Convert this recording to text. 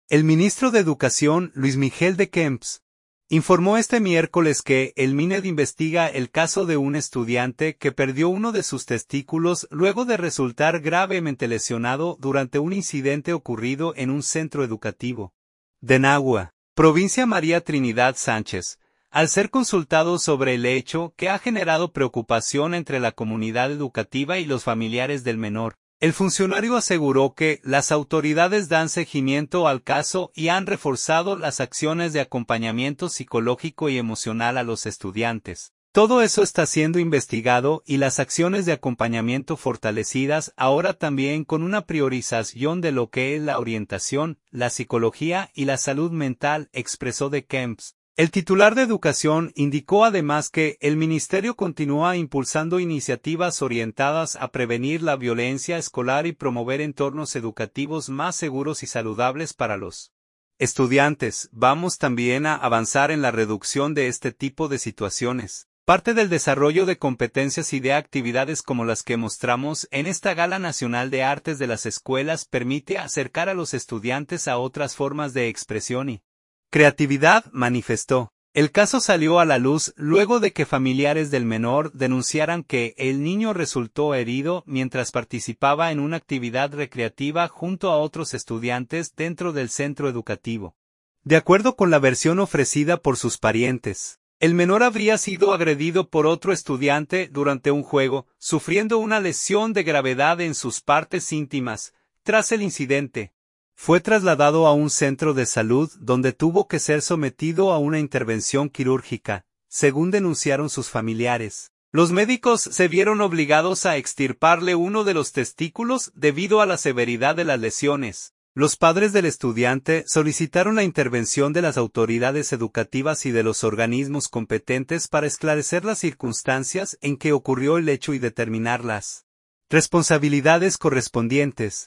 El ministro de Educación, Luis Miguel de Camps, informó este miércoles que el MINED investiga el caso de un estudiante que perdió uno de sus testículos luego de resultar gravemente lesionado durante un incidente ocurrido en un centro educativo de Nagua, provincia María Trinidad Sánchez, al ser consultado sobre el hecho que ha generado preocupación entre la comunidad educativa y los familiares del menor. El funcionario aseguró que las autoridades dan seguimiento al caso y han reforzado las acciones de acompañamiento psicológico y emocional a los estudiantes. Todo eso está siendo investigado y las acciones de acompañamiento fortalecidas ahora también con una priorización de lo que es la orientación, la psicología y la salud mental, expresó de Camps. El titular de Educación indicó además que el ministerio continúa impulsando iniciativas orientadas a prevenir la violencia escolar y promover entornos educativos más seguros y saludables para los estudiantes. Vamos también a avanzar en la reducción de este tipo de situaciones. Parte del desarrollo de competencias y de actividades como las que mostramos en esta Gala Nacional de Artes de las Escuelas permite acercar a los estudiantes a otras formas de expresión y creatividad, manifestó. El caso salió a la luz luego de que familiares del menor denunciaran que el niño resultó herido mientras participaba en una actividad recreativa junto a otros estudiantes dentro del centro educativo. De acuerdo con la versión ofrecida por sus parientes, el menor habría sido agredido por otro estudiante durante un juego, sufriendo una lesión de gravedad en sus partes íntimas. Tras el incidente, fue trasladado a un centro de salud donde tuvo que ser sometido a una intervención quirúrgica, según denunciaron sus familiares. Los médicos se vieron obligados a extirparle uno de los testículos debido a la severidad de las lesiones. Los padres del estudiante solicitaron la intervención de las autoridades educativas y de los organismos competentes para esclarecer las circunstancias en que ocurrió el hecho y determinar las responsabilidades correspondientes.